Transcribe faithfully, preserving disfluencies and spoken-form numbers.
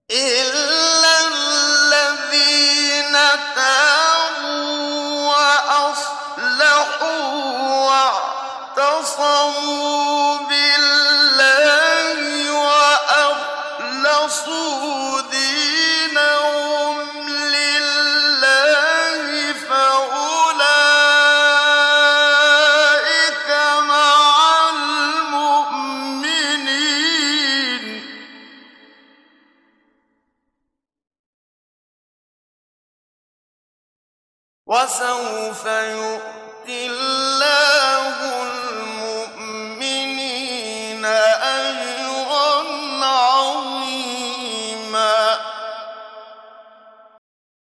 إِلَّا الَّذِينَ تَابُوا وَأَصْلَحُوا وَاعْتَصَمُوا بِاللَّهِ وَأَخْلَصُوا دِينَهُمْ لِلَّهِ فَأُولَٰئِكَ مَعَ الْمُؤْمِنِينَ ۖ وَسَوْفَ يُؤْتِ اللَّهُ